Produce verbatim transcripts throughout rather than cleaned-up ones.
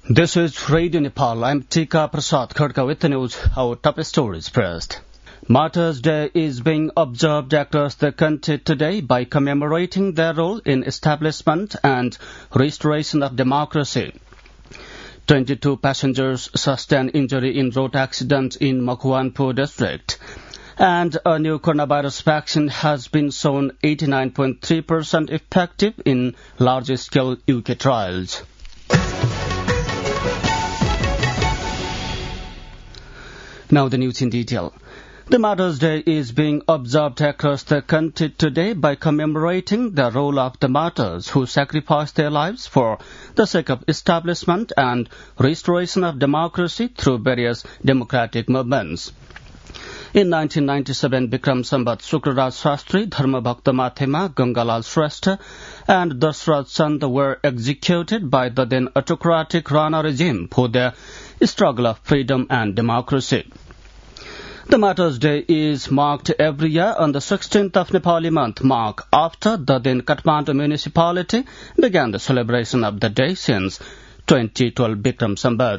This is Radio Nepal. I'm Tika Prasad Khadka with the news. Our top stories first. Martyrs' Day is being observed across the country today by commemorating their role in establishment and restoration of democracy. twenty-two passengers sustained injury in road accident in Makwanpur district. And a new coronavirus vaccine has been shown eighty-nine point three percent effective in large-scale U K trials. Now the news in detail. The Martyrs' Day is being observed across the country today by commemorating the role of the martyrs who sacrificed their lives for the sake of establishment and restoration of democracy through various democratic movements. In nineteen ninety-seven, Bikram Sambat Sukraraj Shastri, Dharmabhakta Mathema, Gangalal Shrestha, and Dasraj Chand were executed by the then autocratic Rana regime for their struggle of freedom and democracy. The Martyrs' Day is marked every year on the sixteenth of Nepali month, mark after the then Kathmandu municipality began the celebration of the day since twenty twelve Bikram Sambat.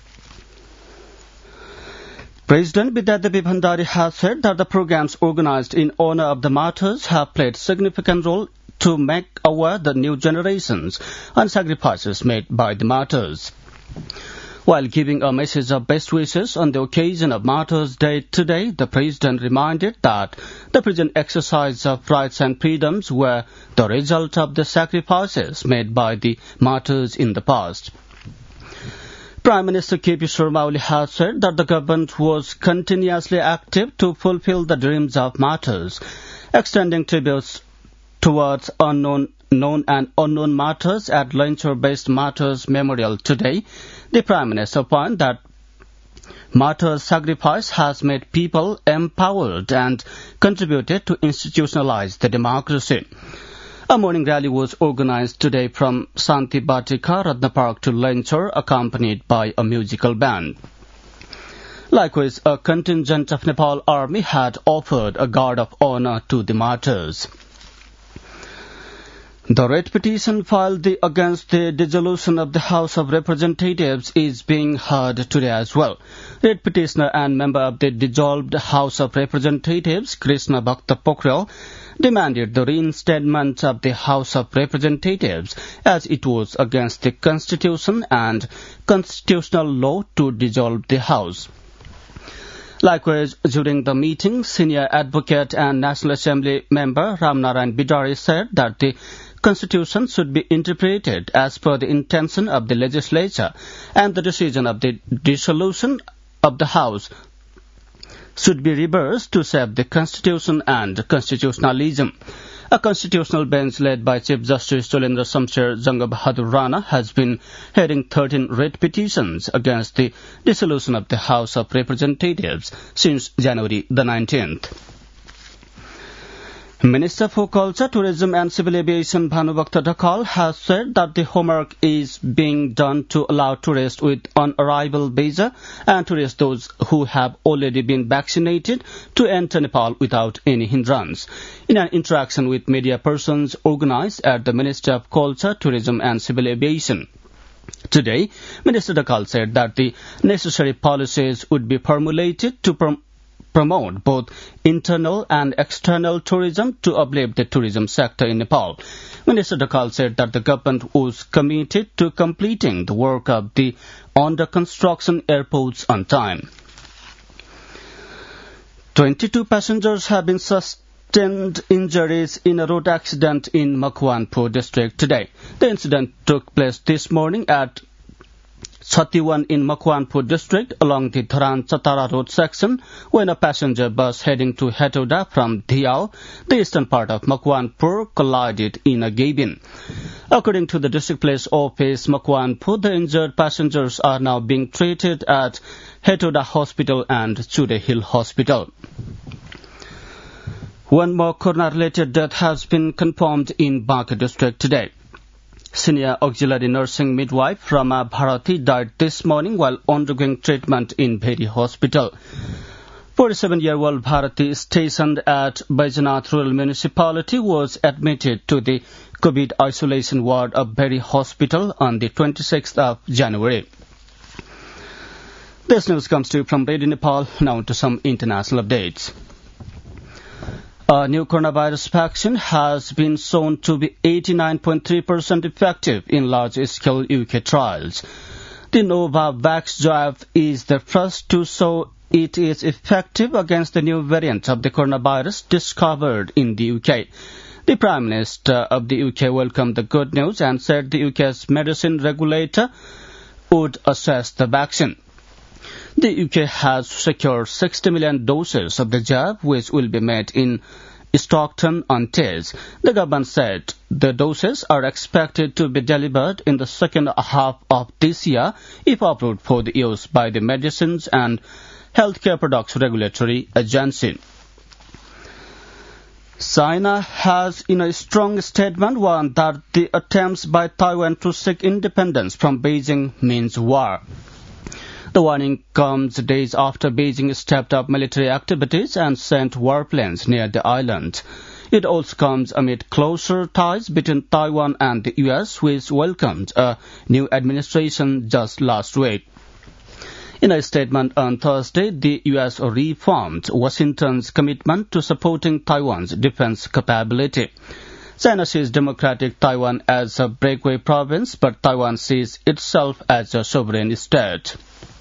President Vidyadevi Bhandari has said that the programs organized in honor of the martyrs have played a significant role to make aware the new generations on sacrifices made by the martyrs. While giving a message of best wishes on the occasion of Martyrs' Day today, the President reminded that the present exercise of rights and freedoms were the result of the sacrifices made by the martyrs in the past. Prime Minister K P Sharma Oli has said that the government was continuously active to fulfill the dreams of martyrs, extending tributes towards unknown, known and unknown martyrs at Lanchar-based Martyrs Memorial today. The Prime Minister pointed that martyrs' sacrifice has made people empowered and contributed to institutionalize the democracy. A morning rally was organized today from Shanti Batika, Ratna Park to Lanchar, accompanied by a musical band. Likewise, a contingent of Nepal Army had offered a guard of honor to the martyrs. The writ petition filed the, against the dissolution of the House of Representatives is being heard today as well. Writ petitioner and member of the dissolved House of Representatives, Krishna Bhakta Pokhrel, demanded the reinstatement of the House of Representatives as it was against the Constitution and constitutional law to dissolve the House. Likewise, during the meeting, senior advocate and National Assembly member Ramnarayan Bidari said that the Constitution should be interpreted as per the intention of the legislature and the decision of the dissolution of the House should be reversed to save the Constitution and constitutionalism. A constitutional bench led by Chief Justice Cholendra Shamsher Janga Bahadur Rana has been hearing thirteen writ petitions against the dissolution of the House of Representatives since January the nineteenth. Minister for Culture, Tourism and Civil Aviation Bhanubhakta Dhakal has said that the homework is being done to allow tourists with on-arrival visa and tourists those who have already been vaccinated to enter Nepal without any hindrance. In an interaction with media persons organized at the Ministry of Culture, Tourism and Civil Aviation today, Minister Dhakal said that the necessary policies would be formulated to prom- promote both internal and external tourism to uplift the tourism sector in Nepal. Minister Dhakal said that the government was committed to completing the work of the under-construction airports on time. twenty-two passengers have been sustained injuries in a road accident in Makwanpur district today. The incident took place this morning at Chhatiwan in Makwanpur district along the Dharan Chatara road section when a passenger bus heading to Hetoda from Dhiau, the eastern part of Makwanpur, collided in a cabin. According to the district police office Makwanpur, the injured passengers are now being treated at Hetoda Hospital and Chure Hill Hospital. One more corona-related death has been confirmed in Banka district today. Senior auxiliary nursing midwife Rama Bharati died this morning while undergoing treatment in Bheri Hospital. forty-seven-year-old Bharati, stationed at Baidyanath Rural Municipality, was admitted to the COVID isolation ward of Berry Hospital on the twenty-sixth of January. This news comes to you from Radio Nepal. Now to some international updates. A new coronavirus vaccine has been shown to be eighty-nine point three percent effective in large-scale U K trials. The Novavax jab is the first to show it is effective against the new variant of the coronavirus discovered in the U K. The Prime Minister of the U K welcomed the good news and said the U K's medicine regulator would assess the vaccine. The U K has secured sixty million doses of the jab, which will be made in Stockton-on-Tees. The government said the doses are expected to be delivered in the second half of this year if approved for the use by the Medicines and Healthcare Products Regulatory Agency. China has, in a strong statement, warned that the attempts by Taiwan to seek independence from Beijing means war. The warning comes days after Beijing stepped up military activities and sent warplanes near the island. It also comes amid closer ties between Taiwan and the U S, which welcomed a new administration just last week. In a statement on Thursday, the U S reaffirmed Washington's commitment to supporting Taiwan's defense capability. China sees democratic Taiwan as a breakaway province, but Taiwan sees itself as a sovereign state.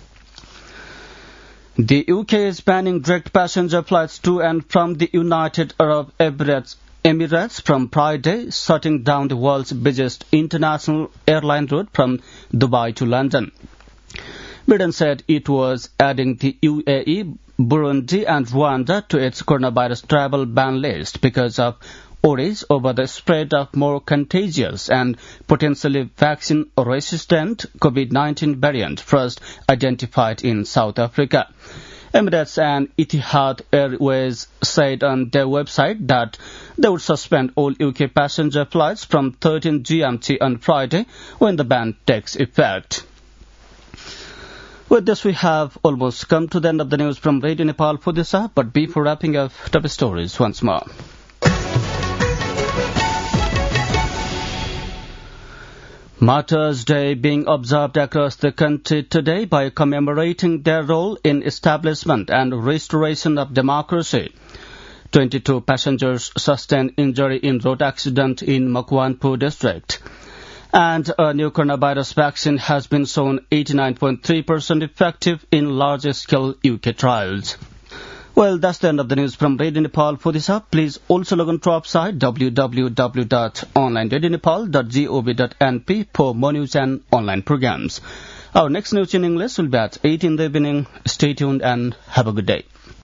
The U K is banning direct passenger flights to and from the United Arab Emirates, Emirates from Friday, shutting down the world's busiest international airline route from Dubai to London. Britain said it was adding the U A E, Burundi and Rwanda to its coronavirus travel ban list because of worries over the spread of more contagious and potentially vaccine-resistant COVID nineteen variant first identified in South Africa. Emirates and Etihad Airways said on their website that they would suspend all U K passenger flights from thirteen G M T on Friday when the ban takes effect. With this, we have almost come to the end of the news from Radio Nepal for this hour, but before wrapping up, top stories once more. Martyrs' Day being observed across the country today by commemorating their role in establishment and restoration of democracy. twenty-two passengers sustained injury in road accident in Makwanpur district. And a new coronavirus vaccine has been shown eighty-nine point three percent effective in large-scale U K trials. Well, that's the end of the news from Radio Nepal for this hour. Please also log on to our website w w w dot online radio nepal dot gov dot n p for more news and online programs. Our next news in English will be at eight in the evening. Stay tuned and have a good day.